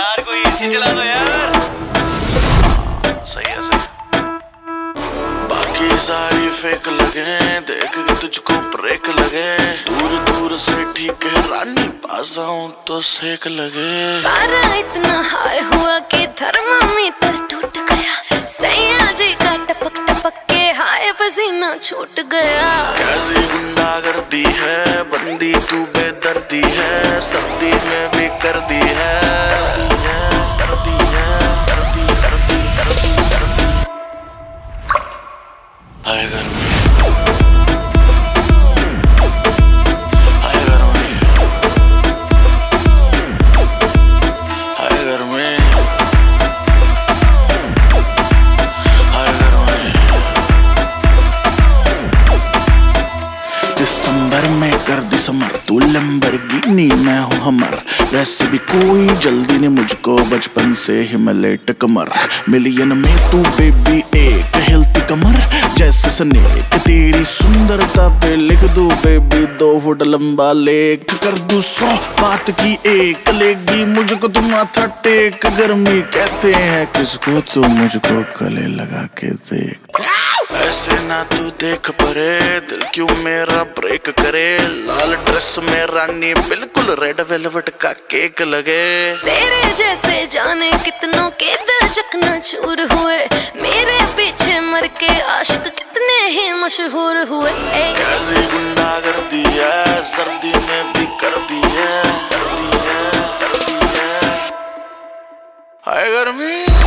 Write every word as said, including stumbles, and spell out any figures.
यार कोई एसी चला दो यार। सही है सही। बाकी सारी फेक लगे, देख के तुझको ब्रेक लगे। दूर दूर से ठीक है रानी, पास आऊं तो सेक लगे। पारा इतना हाई हुआ कि थर्मामीटर टूट गया। सैया जी का टपक टपक के हाय पसीना छूट गया। कैसी गुंडागर्दी है, बंदी तू बेदर्दी है। सर्दी में भी कर दी है, करदी है, करदी है, करदी, करदी, करदी, करदी। हाय गर्मी, हाय गर्मी, हाय गर्मी, हाय गर्मी। दिसंबर में कर दिसंबर, तू लैम्बोर्गिनी मैं हूँ हमर। वैसे भी कोई जल्दी नहीं मुझको, बचपन से ही मैं लेट कमर। मिलियन में तू बेबी एक हेल्थी कमर जैसे स्नेक। तेरी सुंदरता पे लिख दूं बेबी दो फुट लंबा लेख। कर दूं सौ बात की एक, लेगी मुझको तुम माथा टेक। गर्मी कहते हैं किसको, तू मुझको गले लगा के देख। ऐसे ना तू देख परे, दिल क्यों मेरा ब्रेक करे। लाल ड्रेस में रानी बिल्कुल रेड वेलवेट का केक लगे। तेरे जैसे जाने कितनों के दिल चकना चूर हुए। मेरे पीछे मर के आशिक कितने ही मशहूर हुए। कैसी गुंडागर्दी है, सर्दी में भी कर दी है, कर दी है, कर दी है। हाय गर्मी।